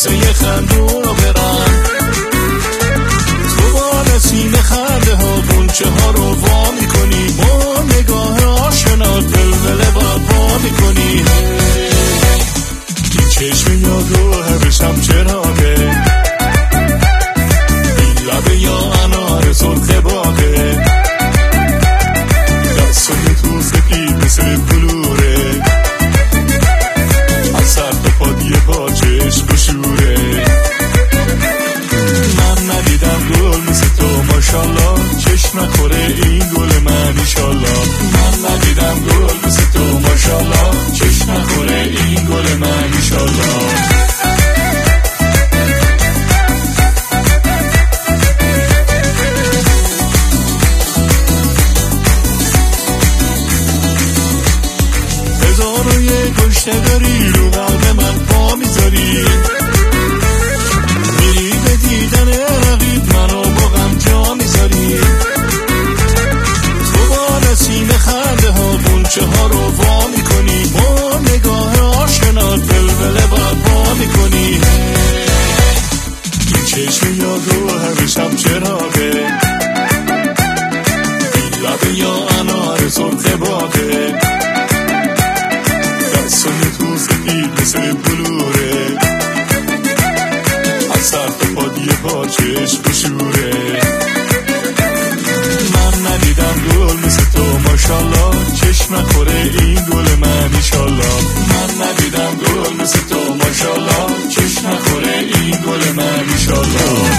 قصه خندون رو برن. تو با نسیم خنده ها گونچه ها رو وا میکنی، با نگاه آشنات ولوله با میکنی. این چشم یادو هرشم چراغه، این لبه یا انار سرخ باغه، دستای تو سپید مثل بلوره، از سر تا پا یه پاچش بشوره. من ندیدم گل مثل تو ماشالله، چشم نخوره این گل من ایشالله. من ندیدم گل مثل تو ماشالله، چشم نخوره این گل من ایشالله. هزار و یک گشته داری رو قلب من پا میذاری، میری به دیدن رقیب منو با غم جا میذاری. تو با نسیم خنده ها گونچه ها رو وا میکنی، با نگاه آشنات ولوله با میکنی. این چشم یادو هرشم چراغه، این لبه یا انار سرخ باغه، دستای تو سپید مثل بلوره، از سر تا پا یه پاچش بشوره. من ندیدم گل مثل تو ماشالله، چشم نخوره این گل من ایشالله. من ندیدم گل مثل تو ماشالله، چشم نخوره این گل من ایشالله.